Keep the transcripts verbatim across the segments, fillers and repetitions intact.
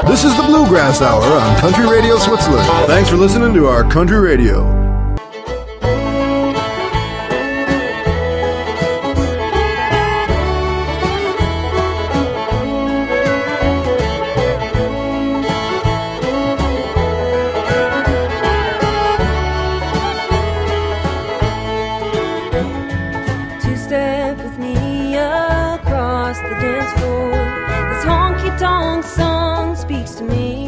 This is the Bluegrass Hour on Country Radio Switzerland. Thanks for listening to our Country Radio. Two-step with me across the dance floor. This honky-tonk song speaks to me.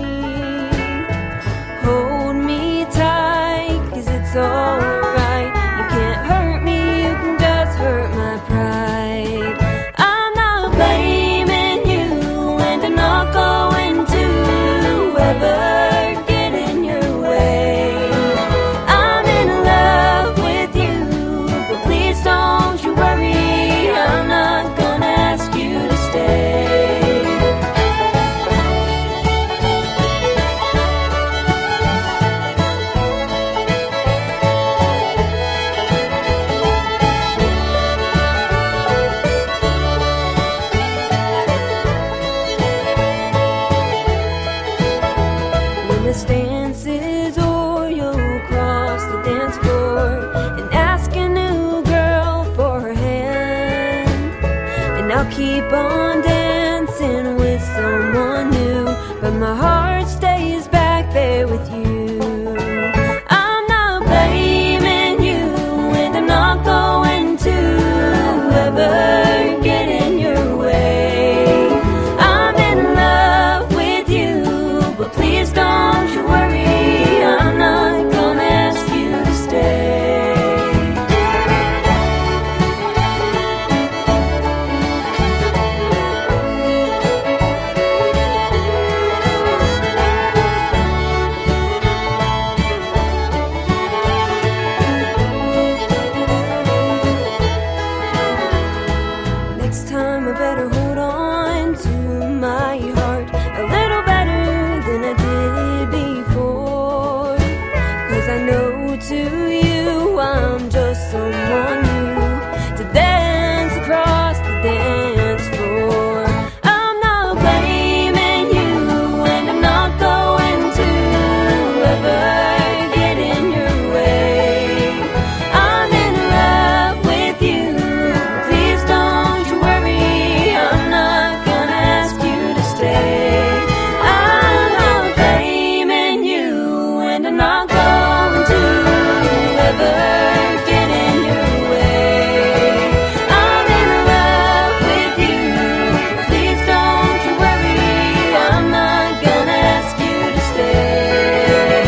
Hold me tight, 'cause it's alright. You can't hurt me, you can just hurt my pride. I'm not blaming you, and I'm not going to ever get in your way. I'm in love with you, but please don't you worry, I'm not gonna ask you to stay. When this dance is o'er, you'll cross the dance floor and ask a new girl for her hand. And I'll keep on dancing with someone new, but my heart stays back there with you. I'm not blaming you, and I'm not going to ever get in your way. I'm in love with you, but please don't you worry, I'm not gonna ask you to stay. Next time I better hold on to my heart a little better than I did before. 'Cause I know to you I'm just someone new to dance across the dance floor. I'm not blaming you, and I'm not going to ever get in your way. I'm in love with you, please don't you worry, I'm not gonna ask you to stay. I'm not blaming you, and I'm not going to ever get in your way. I'm in love with you, please don't you worry, I'm not gonna ask you to stay.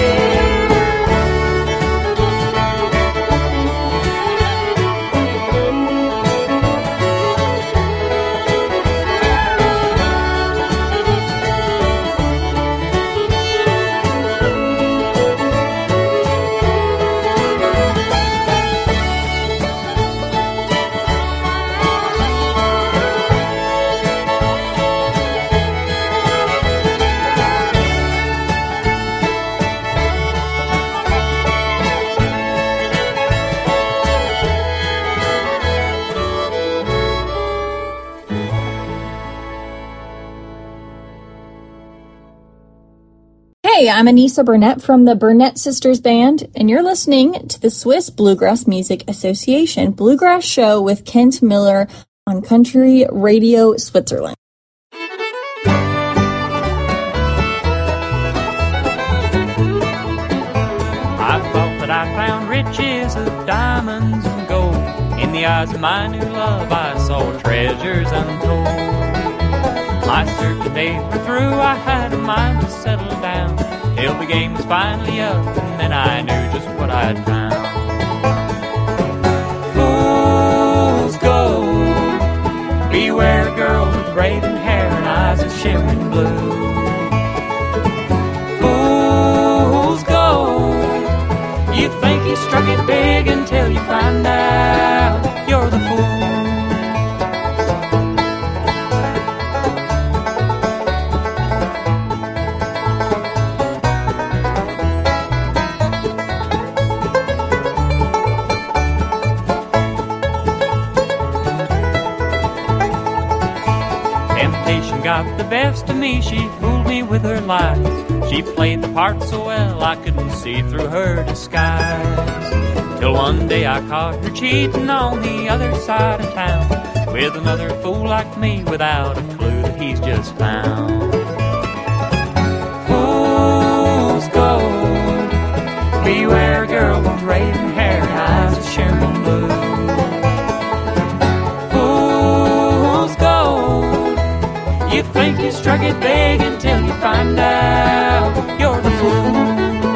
Hey, I'm Anissa Burnett from the Burnett Sisters Band, and you're listening to the Swiss Bluegrass Music Association Bluegrass Show with Kent Miller on Country Radio Switzerland. I thought that I found riches of diamonds and gold. In the eyes of my new love, I saw treasures untold. My searching days were through, I had a mind to settle down, till the game was finally up, and then I knew just what I'd found. Fool's gold, beware a girl with braided hair and eyes of shimmering blue. Fool's gold, you think you struck it big until you find out you're the fool. Got the best of me, she fooled me me with her lies. She played the part so well I couldn't see through her disguise. Till one day I caught her cheating on the other side of town with another fool like me without a clue that he's just found. Fool's gold, beware girl with raven hair and eyes of shimmering blue. Fool's gold, you think you struck it big until you find out you're the fool.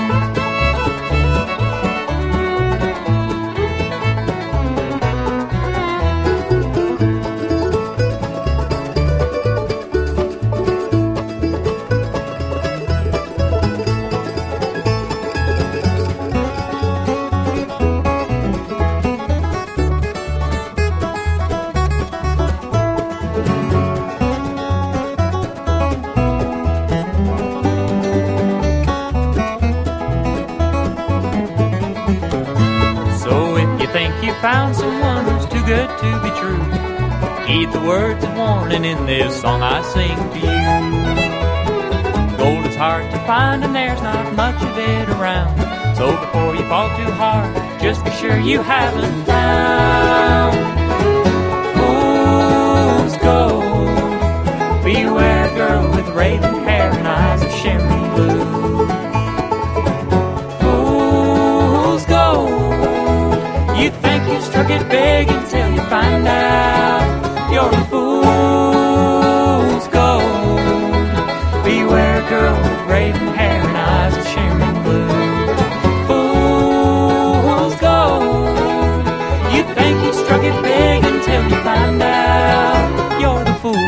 Found someone who's too good to be true, heed the words of warning in this song I sing to you. Gold is hard to find and there's not much of it around, so before you fall too hard, just be sure you haven't found fool's gold. Beware girl with raven hair and eyes of shimmering blue. Fool's gold, you think you struck it big until you find out you're a fool's gold. Beware girl with raven hair and eyes of shimmering blue. Fool's gold, you think you struck it big until you find out you're the fool.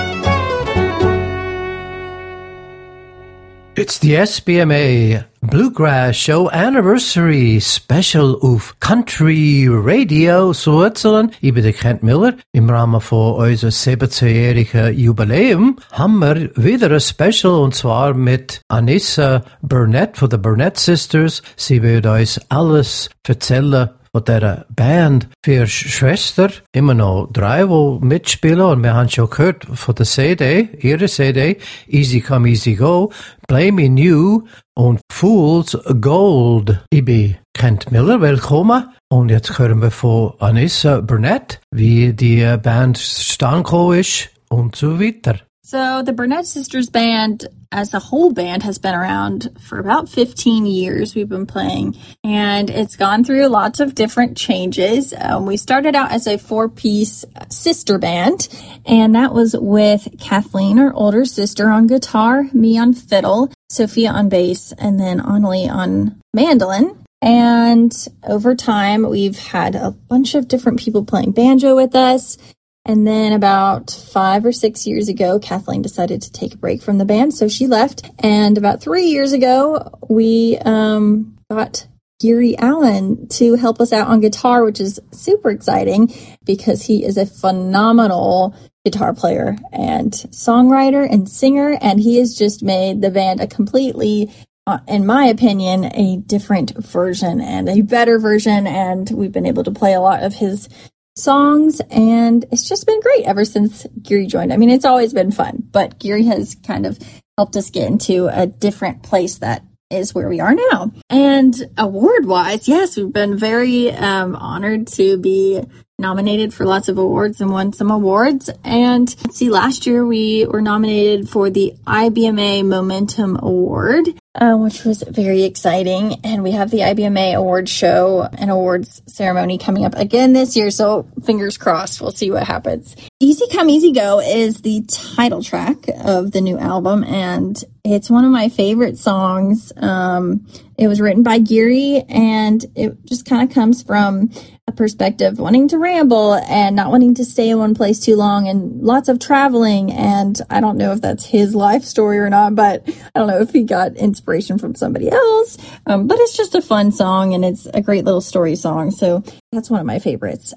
It's the S B M A Bluegrass Show Anniversary Special auf Country Radio Switzerland. Ich bin der Kent Miller. Im Rahmen von unser siebzehnjährigen Jubiläum haben wir wieder ein Special, und zwar mit Anissa Burnett von den Burnett Sisters. Sie wird uns alles erzählen von dieser Band. Vier Schwestern, immer noch drei, die mitspielen, und wir haben schon gehört von der C D, ihre C D, Easy Come Easy Go, Blaming You und Fool's Gold. Ich bin Kent Miller, willkommen. Und jetzt hören wir von Anissa Burnett, wie die Band zustande gekommen ist und so weiter. So the Burnett Sisters Band as a whole band has been around for about fifteen years. We've been playing, and it's gone through lots of different changes. Um, we started out as a four-piece sister band, and that was with Kathleen, our older sister, on guitar, me on fiddle, Sophia on bass, and then Annalie on mandolin. And over time, we've had a bunch of different people playing banjo with us. And then about five or six years ago, Kathleen decided to take a break from the band, so she left. And about three years ago, we um, got Gary Allen to help us out on guitar, which is super exciting because he is a phenomenal guitar player and songwriter and singer, and he has just made the band a completely, uh, in my opinion, a different version and a better version, and we've been able to play a lot of his songs, and it's just been great ever since Gary joined. I mean, it's always been fun, but Gary has kind of helped us get into a different place that is where we are now. And award-wise, yes, we've been very um, honored to be nominated for lots of awards and won some awards. And let's see, last year we were nominated for the I B M A Momentum Award, uh, which was very exciting. And we have the I B M A Awards show and awards ceremony coming up again this year. So fingers crossed, we'll see what happens. Easy Come Easy Go is the title track of the new album, and it's one of my favorite songs. Um, it was written by Gary, and it just kind of comes from a perspective wanting to ramble and not wanting to stay in one place too long and lots of traveling. And I don't know if that's his life story or not, but I don't know if he got inspiration from somebody else. Um, but it's just a fun song, and it's a great little story song. So that's one of my favorites.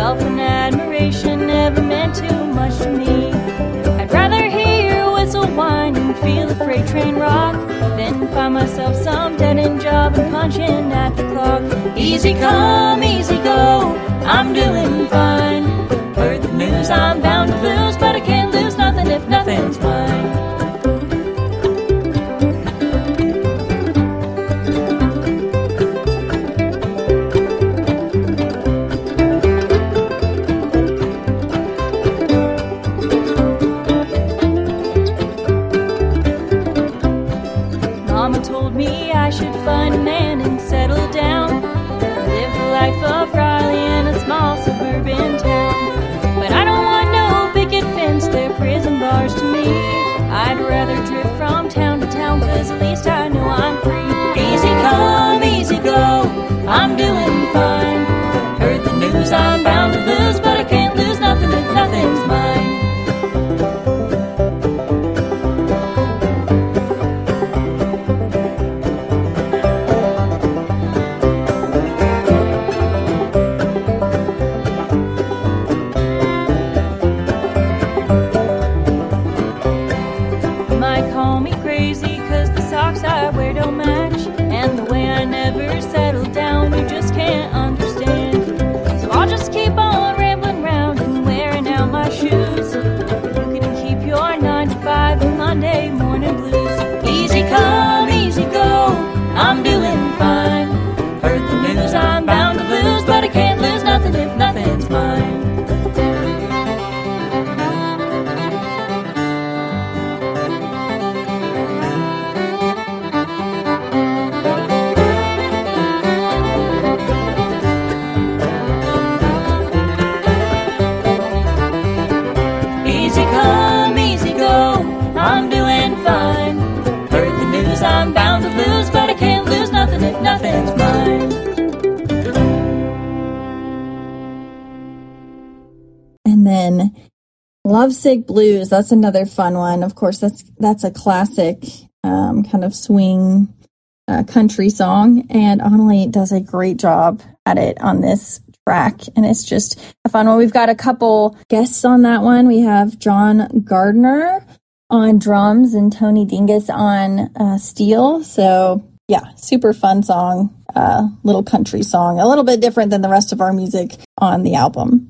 Love and admiration never meant too much to me. I'd rather hear your whistle whine and feel a freight train rock than find myself some dead-end job and punching at the clock. Easy come, easy go, I'm doing fine. Heard the news I'm bound to lose, but I can't lose nothing if nothing's mine. Mama told me I should find a man and settle down, live the life of Riley in a small suburban town. But I don't want no picket fence, they're prison bars to me. I'd rather drift from town to town, cause at least I know I'm free. Easy come, easy go, I'm doing fine. Heard the news I'm bound to lose, but I can't lose nothing if nothing's mine. I wear don't match, and the way I never settle down, you just can't understand. So I'll just keep on rambling round and wearing out my shoes. You can keep your nine to five and Monday morning blues. Easy come, easy go, I'm doing fine. Heard the news I'm bound to lose, but I can't lose nothing if nothing's mine. I'm bound to lose, but I can't lose nothing if nothing's mine. And then Lovesick Blues, that's another fun one. Of course, that's that's a classic um, kind of swing uh, country song, and Annalie does a great job at it on this track, and it's just a fun one. We've got a couple guests on that one. We have John Gardner on drums and Tony Dingus on uh, steel. So yeah, super fun song, uh, little country song, a little bit different than the rest of our music on the album.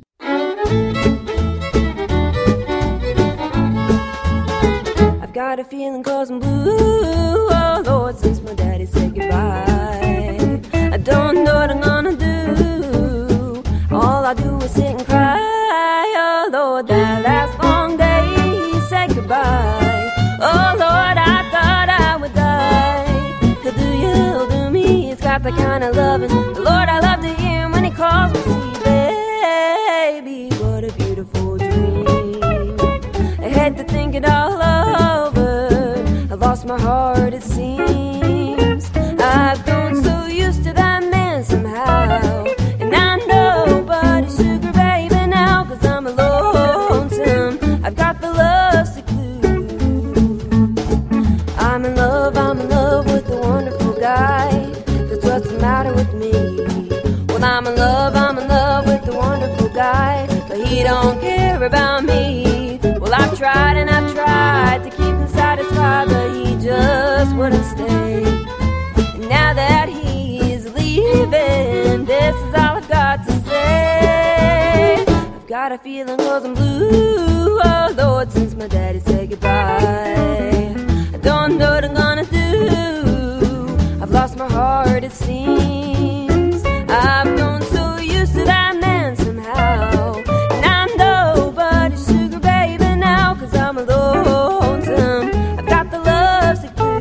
I've got a feeling 'cause I'm blue, oh Lord, since my daddy said goodbye. I don't know what I'm gonna do, all I do is sit and cry. Oh Lord, that last long day he said goodbye. Oh Lord, I thought I would die. He'll do you, he'll do me, he's got the kind of loving. Lord, I love to hear him when he calls me sweet baby. What a beautiful dream. I had to think it all over, I lost my heart it seems. I've grown so used to that man somehow, and I know but he's sugar baby now, 'cause I'm lonesome. I've got the lovesick blues. I'm in love, I'm in love with a wonderful guy. That's what's the matter with me. Well, I'm in love, I'm in love with a wonderful guy, but he don't care about me. Well, I've tried and I've tried to keep him satisfied, but he just wouldn't stay. And now that he's leaving, this is all I've got to say. I've got a feeling 'cause I'm blue, oh Lord, since my daddy said goodbye. I don't know what I'm gonna do, I've lost my heart it seems. I've grown so used to that man somehow, and I know but he's sugar baby now, 'cause I'm lonesome. I've got the lovesick blues.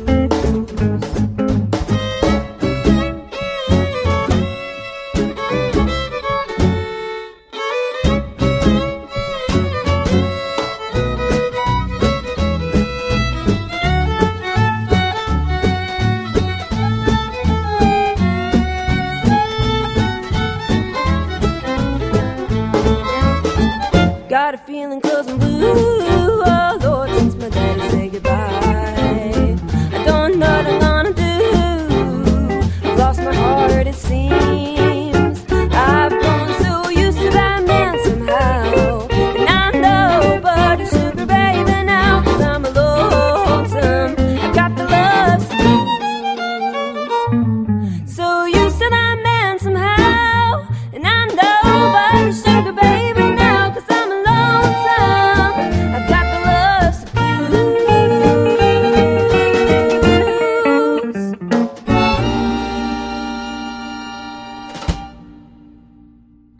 Got a feeling 'cause I'm blue, oh Lord, since my daddy said goodbye. I don't know what I'm gonna do, I've lost my heart it seems. I've grown so used to that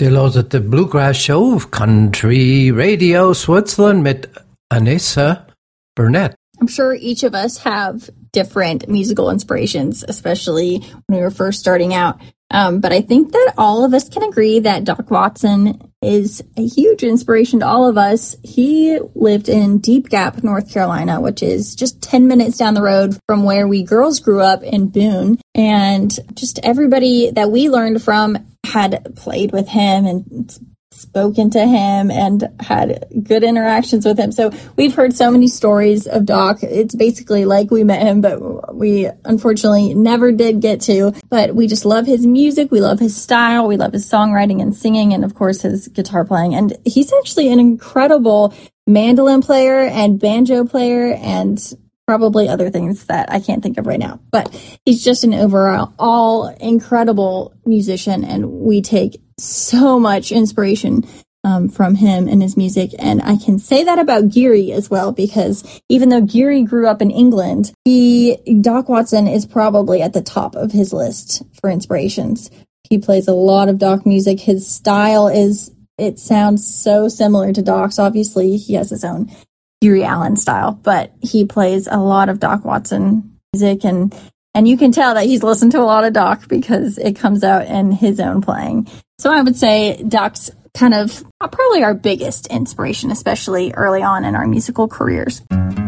Ihr hört die Bluegrass Show auf Country Radio Switzerland mit Anissa Burnett. I'm sure each of us have different musical inspirations, especially when we were first starting out. Um, but I think that all of us can agree that Doc Watson is a huge inspiration to all of us. He lived in Deep Gap, North Carolina, which is just ten minutes down the road from where we girls grew up in Boone. And just everybody that we learned from had played with him and spoken to him and had good interactions with him. So we've heard so many stories of Doc. It's basically like we met him, but we unfortunately never did get to. But we just love his music. We love his style. We love his songwriting and singing, and of course his guitar playing. And he's actually an incredible mandolin player and banjo player and probably other things that I can't think of right now. But he's just an overall all incredible musician, and we take so much inspiration um, from him and his music. And I can say that about Geary as well, because even though Geary grew up in England, he Doc Watson is probably at the top of his list for inspirations. He plays a lot of Doc music. His style is, it sounds so similar to Doc's. Obviously, he has his own Geary Allen style, but he plays a lot of Doc Watson music, and and you can tell that he's listened to a lot of Doc because it comes out in his own playing. So I would say Doc's kind of probably our biggest inspiration, especially early on in our musical careers.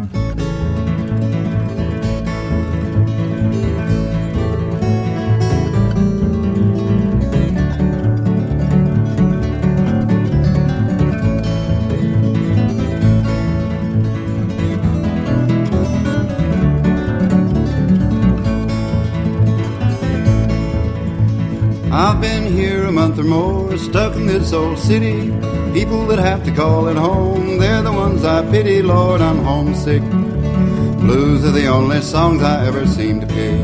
I've been here a month or more, stuck in this old city. People that have to call it home, they're the ones I pity. Lord, I'm homesick. Blues are the only songs I ever seem to pick.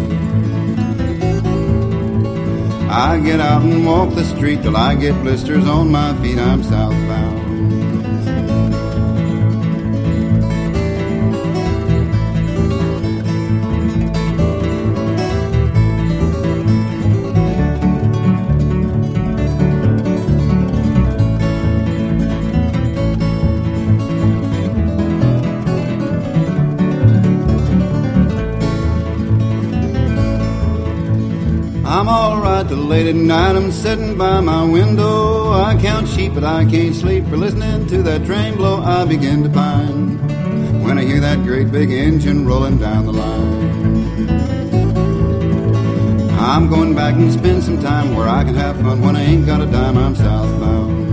I get out and walk the street till I get blisters on my feet. I'm southbound. I'm alright till late at night, I'm sitting by my window. I count sheep but I can't sleep, for listening to that train blow I begin to pine when I hear that great big engine rolling down the line. I'm going back and spend some time where I can have fun. When I ain't got a dime, I'm southbound.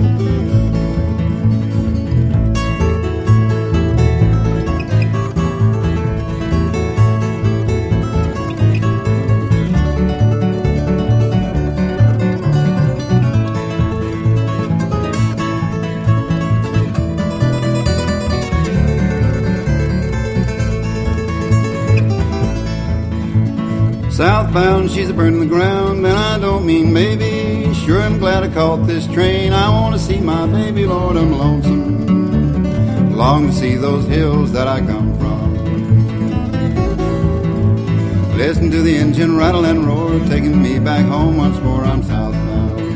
Southbound, she's a burning the ground, and I don't mean maybe. Sure, I'm glad I caught this train. I want to see my baby, Lord, I'm lonesome. Long to see those hills that I come from. Listen to the engine rattle and roar, taking me back home once more. I'm southbound.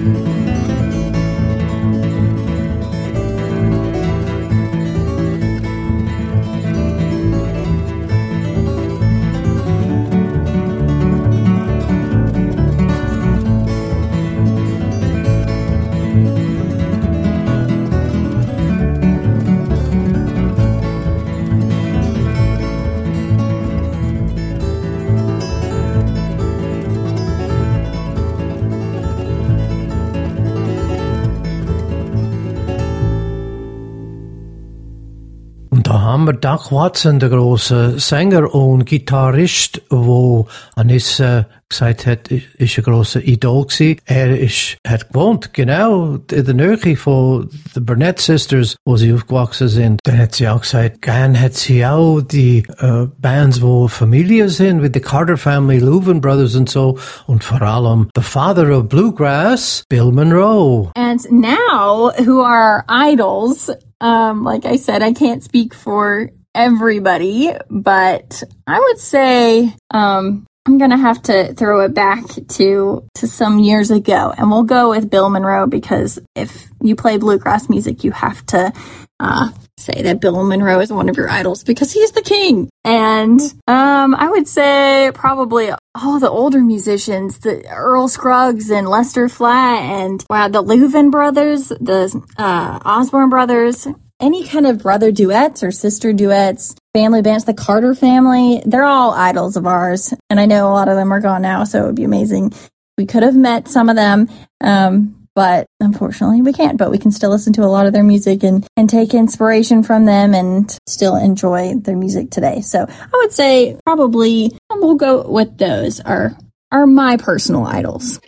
Doc Watson, der große Sänger und Gitarrist, wo Anissa gesagt hat, ist ein grosser Idol gewesen. Er ist, hat gewohnt, genau, in der Nähe von den Burnett Sisters, wo sie aufgewachsen sind. Dann hat sie auch gesagt, gern hat sie auch die äh, Bands, wo Familie sind, wie the Carter Family, Louvin Brothers und so. Und vor allem the father of Bluegrass, Bill Monroe. And now, who are idols, um, like I said, I can't speak for everybody, but I would say, um, I'm going to have to throw it back to to some years ago, and we'll go with Bill Monroe, because if you play bluegrass music, you have to uh, say that Bill Monroe is one of your idols because he's the king. And um, I would say probably all the older musicians, the Earl Scruggs and Lester Flatt and wow, the Louvin brothers, the uh, Osborne brothers, any kind of brother duets or sister duets, family bands, the Carter family, they're all idols of ours. And I know a lot of them are gone now, so it would be amazing. We could have met some of them, um, but unfortunately we can't. But we can still listen to a lot of their music and, and take inspiration from them and still enjoy their music today. So I would say probably we'll go with those are, are my personal idols.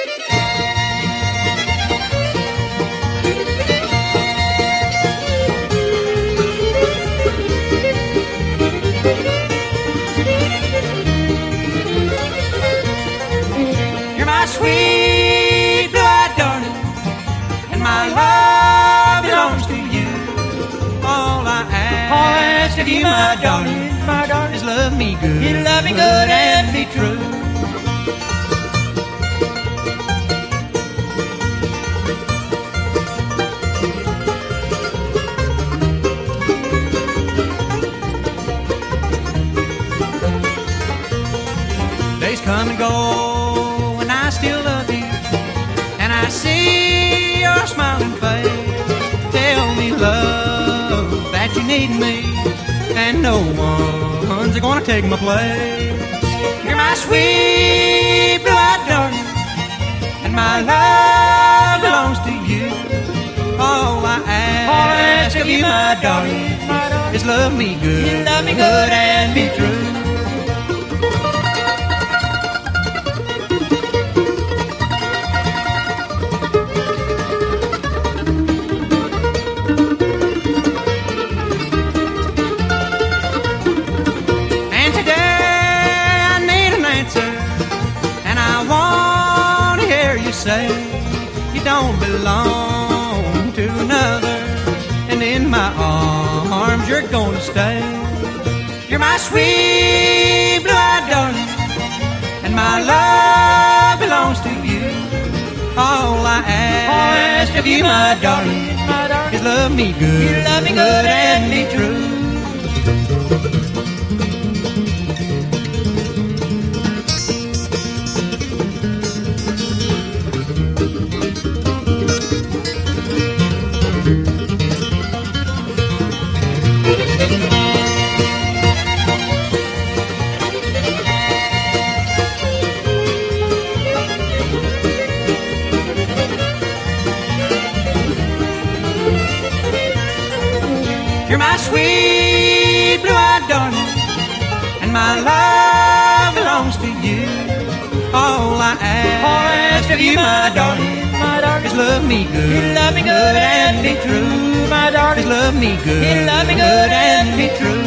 Sweet blue-eyed darling, and my love belongs to you. All I ask, all I ask of you, my darling, my darling, is love me good, you love me good and be true. Days come and go, I still love you, and I see your smiling face. Tell me, love, that you need me, and no one's gonna take my place. You're my sweet blue-eyed darling, and my love belongs to you. All I ask, all I ask of you, my darling, my darling, is love me good, you love me good and be true. Say you don't belong to another, and in my arms you're gonna stay. You're my sweet blue-eyed darling, and my love belongs to you. All I ask, all I ask of you, my darling, my darling, is love me good, you love me good and be true. You're my sweet blue-eyed darling, and my love belongs to you. All I ask, all I ask of you, my darling, my darling, is love me good, you love me good and be true. My darling, is love me good, you love me good and be true.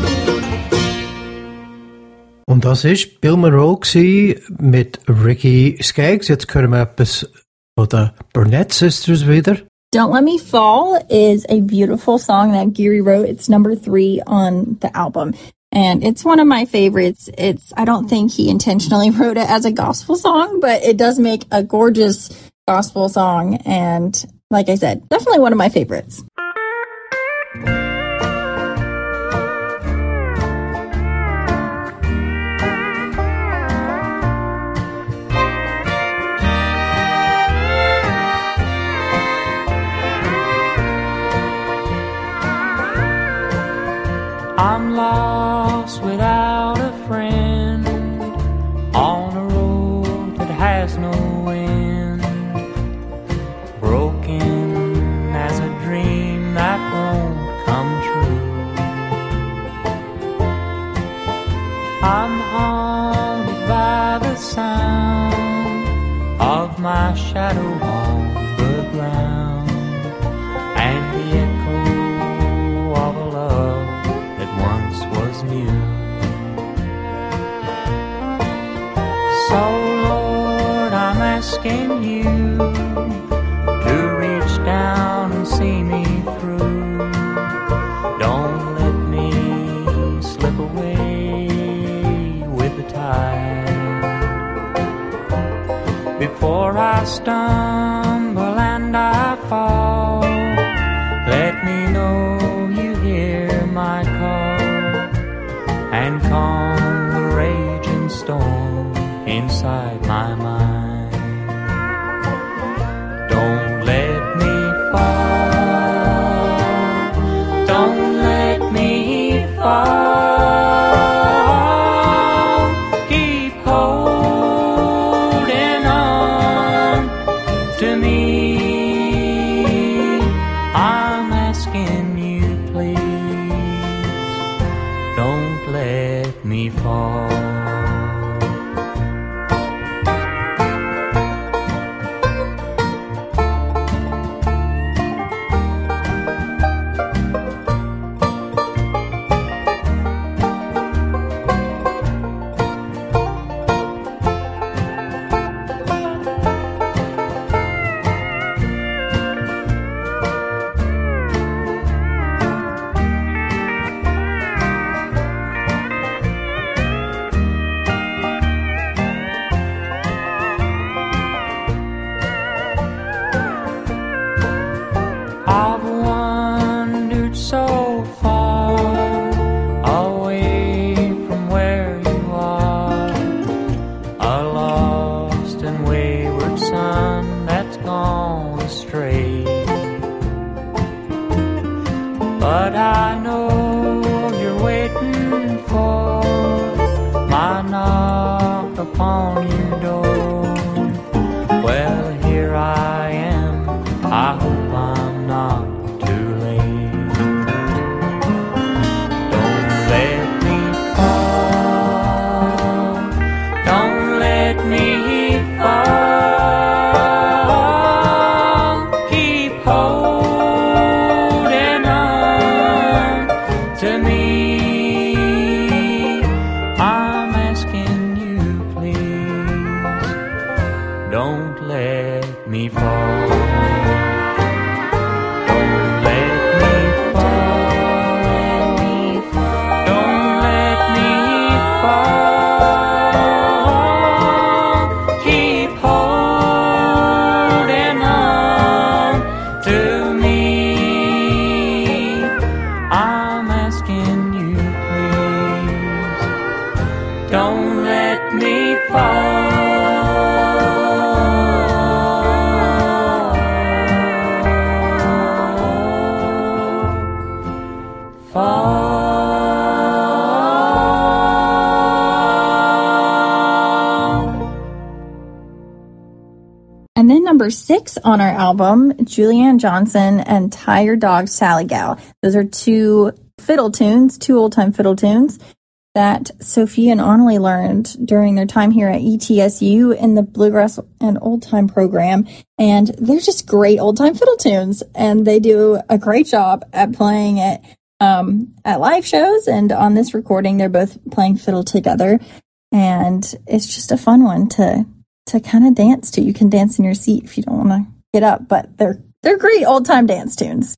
Und das ist Bill Monroe mit Ricky Skaggs. Jetzt hören wir etwas von den Burnett Sisters wieder. Don't Let Me Fall is a beautiful song that Geary wrote. It's number three on the album. And it's one of my favorites. It's, I don't think he intentionally wrote it as a gospel song, but it does make a gorgeous gospel song. And like I said, definitely one of my favorites. I'm lost without a friend on a road that has no end, broken as a dream that won't come true. I'm haunted by the sound of my shadow on the ground and the echo of a love that once was but I know you're waiting for my knock upon your door. Well, here I am, I hope I'm not too late. Don't let me fall, don't let me fall. Keep holding on to me. I'm asking you, please, don't let me fall. Don't let me fall. Don't let me fall. Keep holding on to me. I'm asking you, please, don't let me fall. And then number six on our album, Julianne Johnson and Tie Your Dog Sally Gal. Those are two fiddle tunes, two old-time fiddle tunes that Sophia and Annalie learned during their time here at E T S U in the Bluegrass and Old Time program. And they're just great old-time fiddle tunes, and they do a great job at playing it um, at live shows. And on this recording, they're both playing fiddle together. And it's just a fun one to to kind of dance to. You can dance in your seat if you don't want to get up, but they're they're great old-time dance tunes.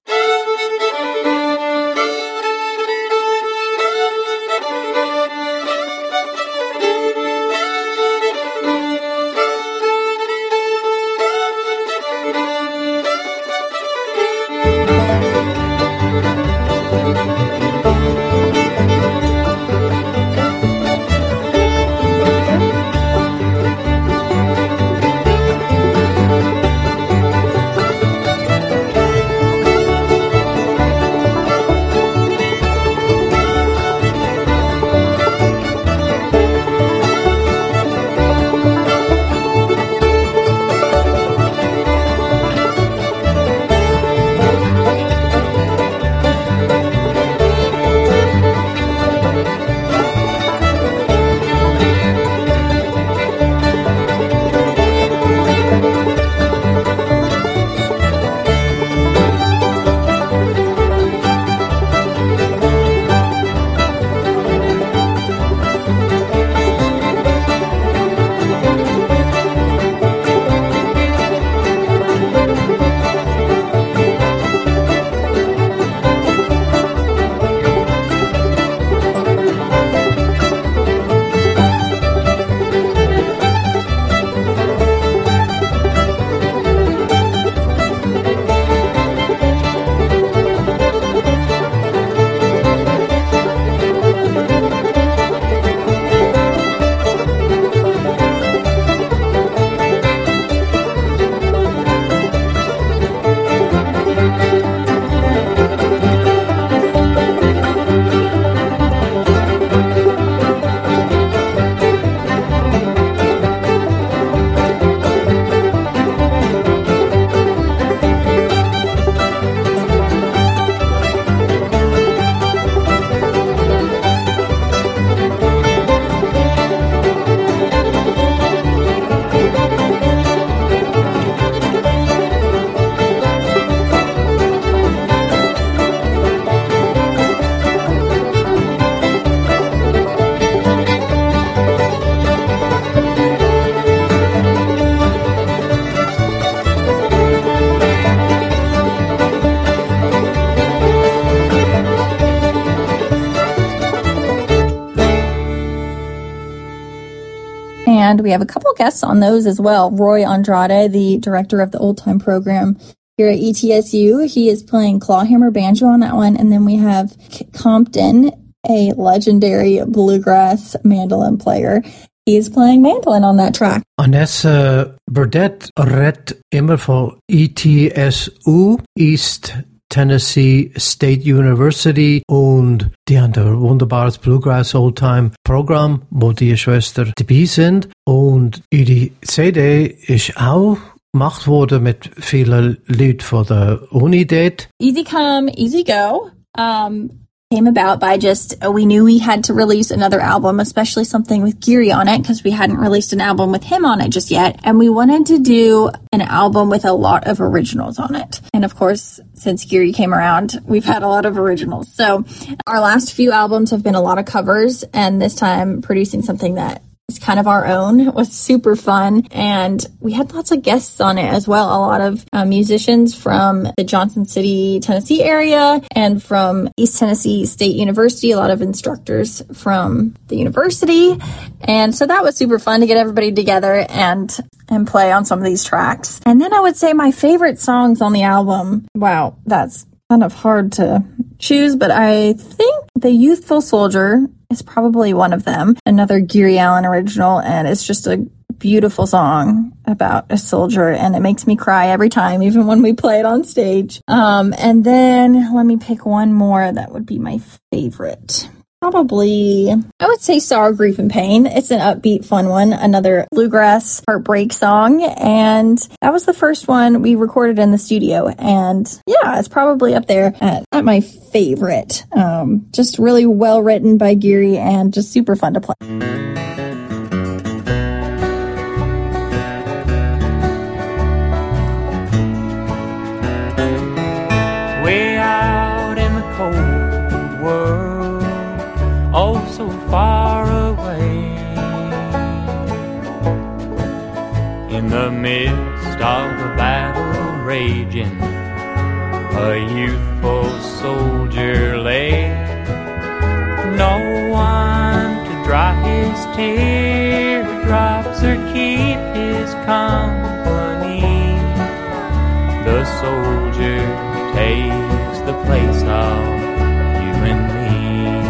And we have a couple guests on those as well. Roy Andrade, the director of the Old Time program here at E T S U. He is playing clawhammer banjo on that one. And then we have Compton, a legendary bluegrass mandolin player. He is playing mandolin on that track. Annette Burdett redt immer voor E T S U, East Tennessee State University und die haben ein wunderbares Bluegrass Oldtime Programm, wo die Schwestern dabei sind und ihre C D ist auch gemacht worden mit vielen Leuten von der Uni dort. Easy Come, Easy Go um, came about by just, uh, we knew we had to release another album, especially something with Geary on it, because we hadn't released an album with him on it just yet. And we wanted to do an album with a lot of originals on it. And of course, since Geary came around, we've had a lot of originals. So our last few albums have been a lot of covers, and this time producing something that is kind of our own. It was super fun, and we had lots of guests on it as well. A lot of uh, musicians from the Johnson City, Tennessee area and from East Tennessee State University, a lot of instructors from the university. And so that was super fun to get everybody together and and play on some of these tracks. And then I would say my favorite songs on the album, wow, that's kind of hard to choose, but I think The Youthful Soldier is probably one of them. Another Geary Allen original, and it's just a beautiful song about a soldier, and it makes me cry every time, even when we play it on stage. Um, and then let me pick one more that would be my favorite. Probably, I would say Sorrow, Grief, and Pain. It's an upbeat, fun one. Another bluegrass heartbreak song. And that was the first one we recorded in the studio. And yeah, it's probably up there at, at my favorite. Um, just really well written by Geary and just super fun to play. Way out in the cold world, oh so far away, in the midst of the battle raging, a youthful soldier lay. No one to dry his teardrops or keep his company. The soldier takes the place of you and me.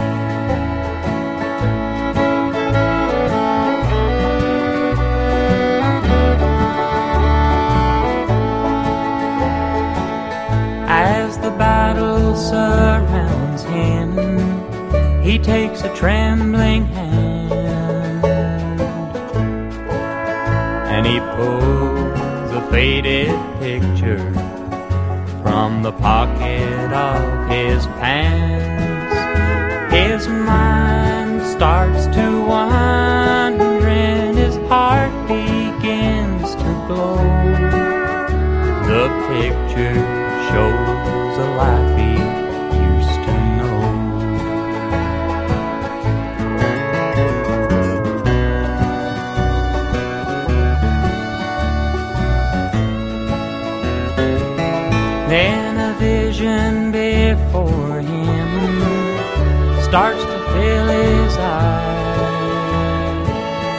As the battle surrounds him, he takes a trembling hand, and he pulls a faded picture from the pocket of his pants. His mind starts to wander and his heart begins to glow. The picture shows a life he used to know. Then a vision before him starts to fill his eyes,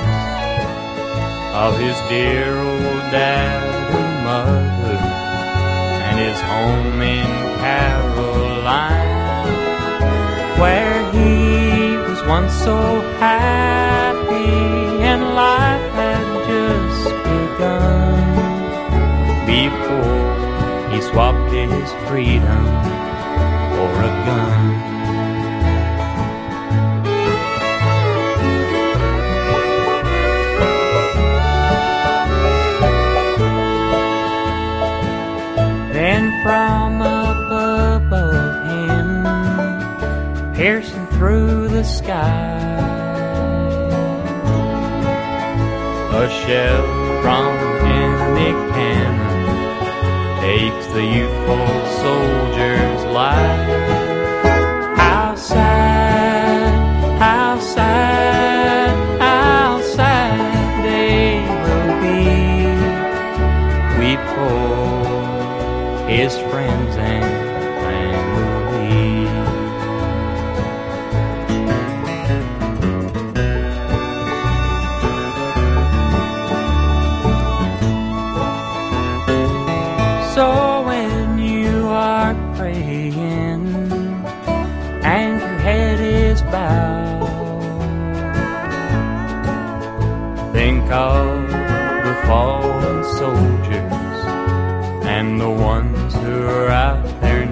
of his dear old dad and mother, and his home in Caroline, where he was once so happy and life had just begun, before he swapped his freedom for a gun. Then from up above him, piercing through the sky, a shell from an enemy cannon takes the youthful soldier's life. How sad, how sad, how sad they will be, weep for his friends and family. So when you are praying and your head is bowed, think of the fallen soldiers and the ones who are out there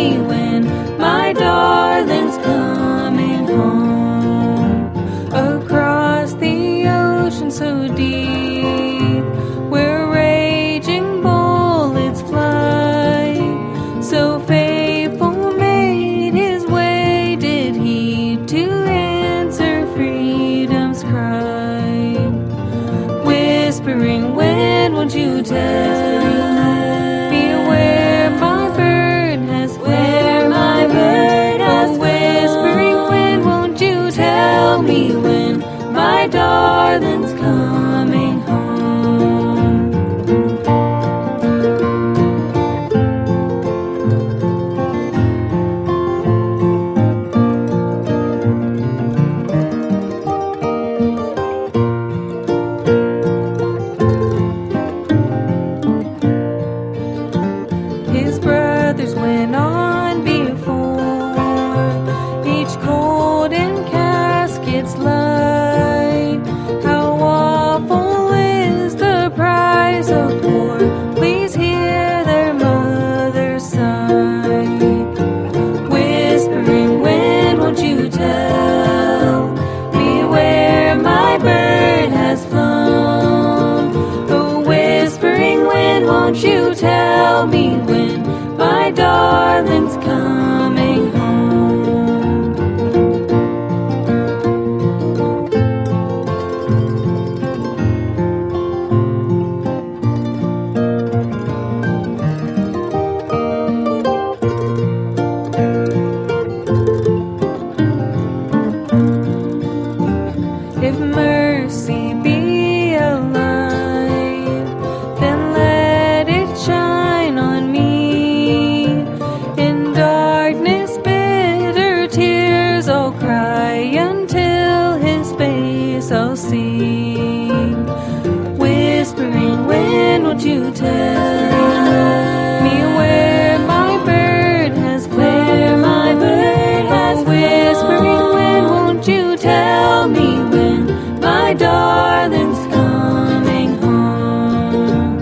me when my darling's coming home. Across the ocean so deep, where raging bullets fly, so faithful made his way did he to answer freedom's cry. Whispering wind, won't you tell? Beware my bird has where my bird has oh, whispering wind, won't you tell me when my darling's coming home? His brothers went on before, each cold in caskets lie. How awful is the price of war, please hear their mother's sigh. Whispering wind, won't you tell me where my bird has flown? Oh, whispering wind, won't you tell me when my darling's coming home? If mercy be a light, then let it shine on me. In darkness, bitter tears I'll cry until his face I'll see. Whispering wind, won't you tell me where my bird has where my bird has whispering wind, won't you tell me when my darling's coming home?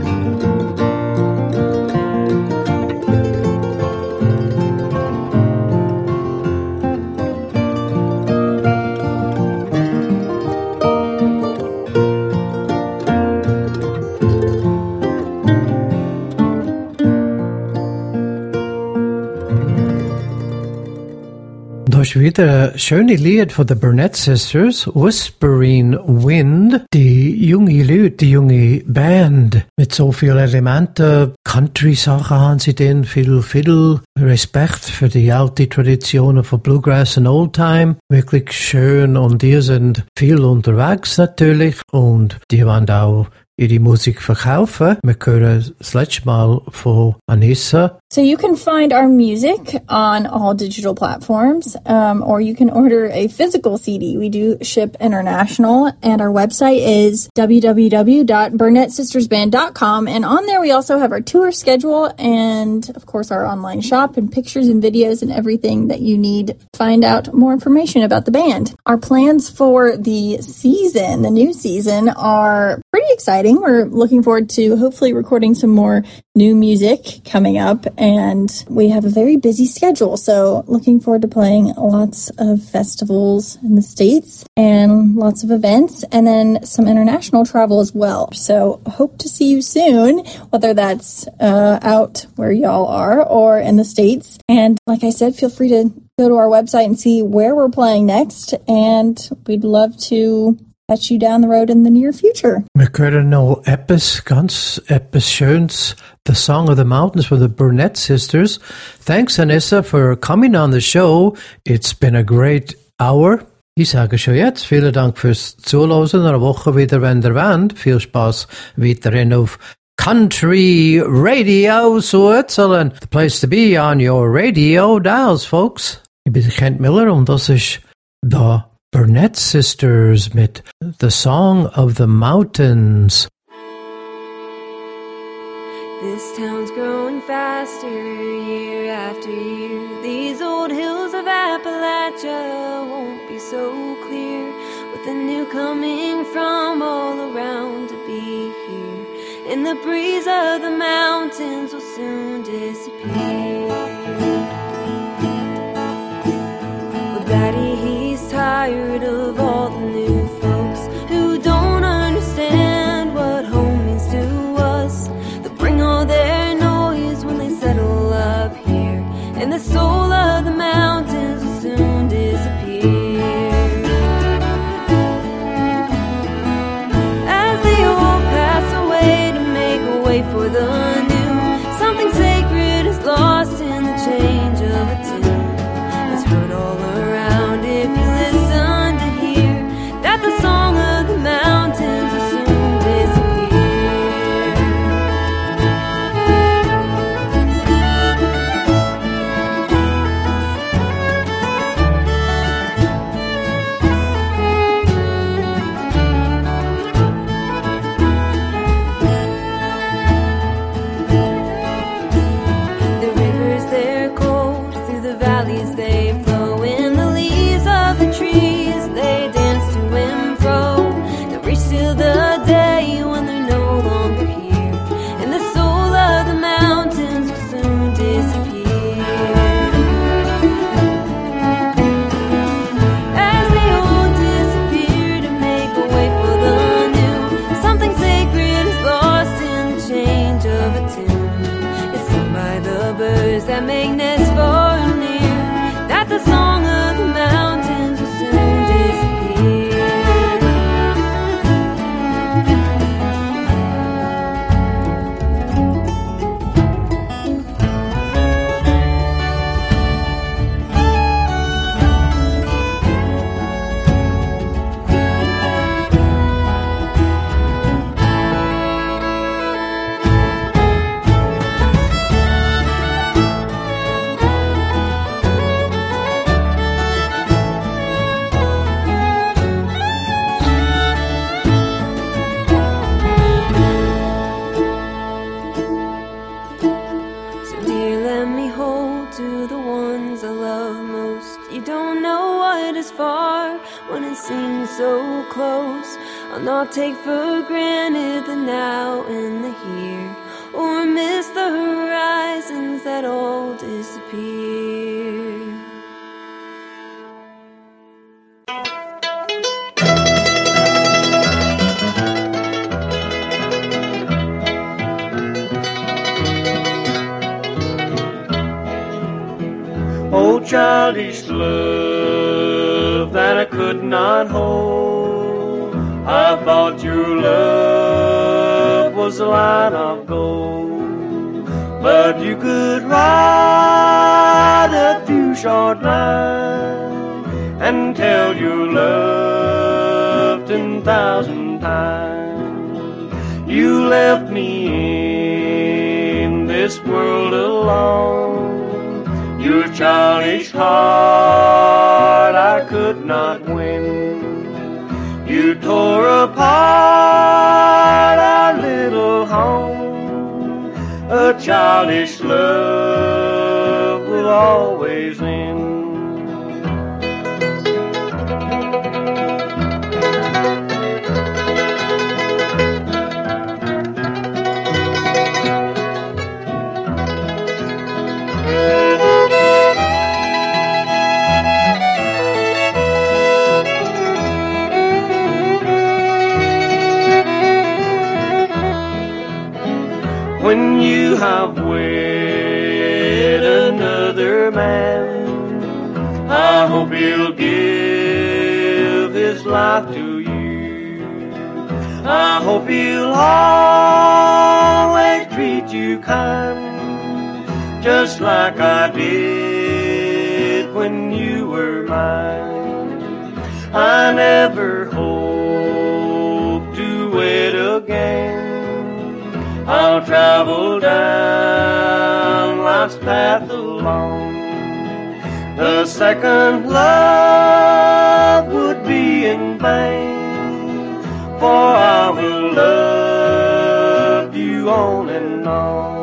Da ist wieder ein schönes Lied von den Burnett Sisters, Whispering Wind. Die junge Leute, die junge Band mit so vielen Elementen, Country-Sachen haben sie drin, viel, viel Respekt für die alte Traditionen von Bluegrass und Oldtime. Wirklich schön und die sind viel unterwegs natürlich und die wollen auch ihre Musik verkaufen. Wir hören das letzte Mal von Anissa. So you can find our music on all digital platforms, um, or you can order a physical C D. We do ship international, and our website is w w w dot burnett sisters band dot com. And on there we also have our tour schedule and, of course, our online shop and pictures and videos and everything that you need to find out more information about the band. Our plans for the season, the new season, are pretty exciting. We're looking forward to hopefully recording some more new music coming up, and we have a very busy schedule, so looking forward to playing lots of festivals in the States and lots of events, and then some international travel as well. So hope to see you soon, whether that's uh, out where y'all are or in the States. And like I said, feel free to go to our website and see where we're playing next, and we'd love to catch you down the road in the near future. Wir hören noch etwas, ganz etwas Schönes, The Song of the Mountains for the Burnett Sisters. Thanks, Anissa, for coming on the show. It's been a great hour. Ich sage schon jetzt, vielen Dank fürs Zuhören. Eine Woche wieder, wenn ihr wollt. Viel Spaß weiterhin auf Country Radio Switzerland. The place to be on your radio dials, folks. Ich bin Kent Miller und das ist The Burnett Sisters mit The Song of the Mountains. This town's growing faster year after year. These old hills of Appalachia won't be so clear with the new coming from all around to be here. And the breeze of the mountains will soon disappear. when it seems so close. I'll not take for granted the now and the here, or miss the horizons that all disappear. Oh, childish love that I could not hold, I thought your love was a line of gold, but you could write a few short lines and tell your love ten thousand times. You left me in this world alone, your childish heart I could not win. You tore apart our little home. A childish love will always end. When you have wed another man, I hope he'll give his life to you. I hope he'll always treat you kind, just like I did when you were mine. I never hope to wed again. I'll travel down life's path alone. The second love would be in vain, for I will love you on and on.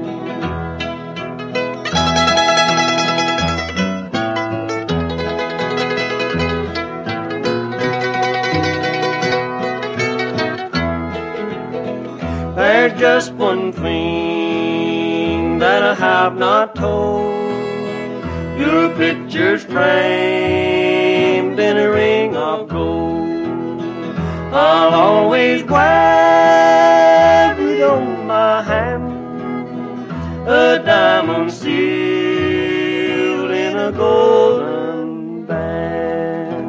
There's just one thing that I have not told. Your picture's framed in a ring of gold. I'll always wear it on my hand, a diamond sealed in a golden band.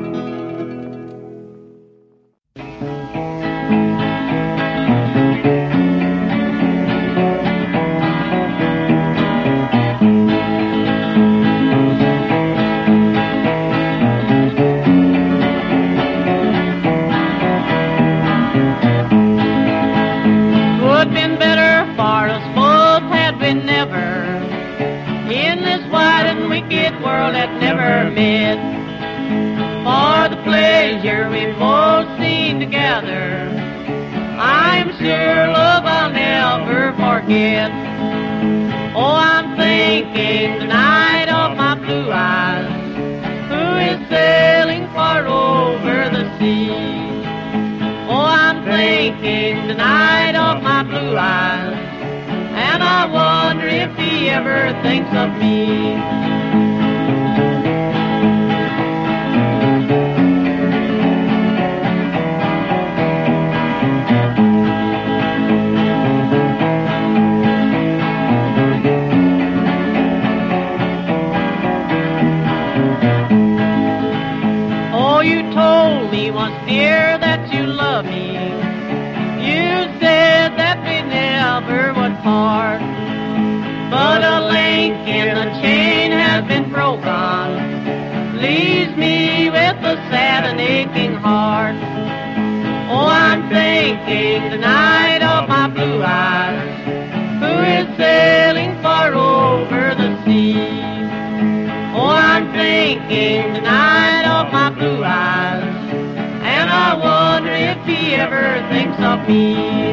World that never met, for the pleasure we've both seen together, I'm sure love I'll never forget. Oh, I'm thinking tonight of my blue eyes, who is sailing far over the sea. Oh, I'm thinking tonight of my blue eyes, and I wonder if he ever thinks of me. Once, dear, that you love me. You said that we never would part, but a link in the chain has been broken, leaves me with a sad and aching heart. Oh, I'm thinking tonight of my blue eyes, who is sailing far over the sea. Oh, I'm thinking tonight of my blue eyes, and I wonder if he ever thinks of me.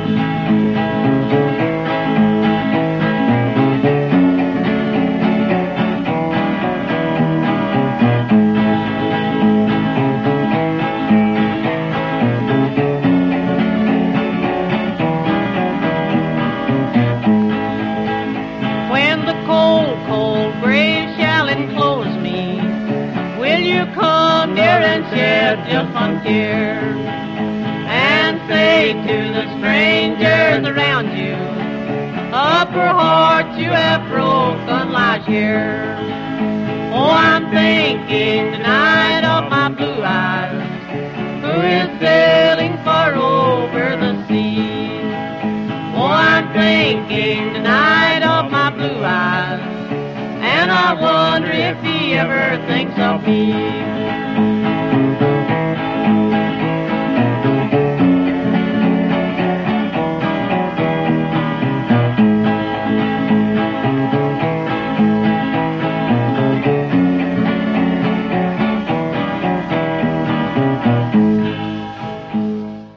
here and shed just one tear, and say to the strangers around you, upper heart you have broken lies here. Oh, I'm thinking tonight of my blue eyes, who is sailing far over the sea. Oh, I'm thinking tonight of my blue eyes, and I wonder if he ever thinks of me.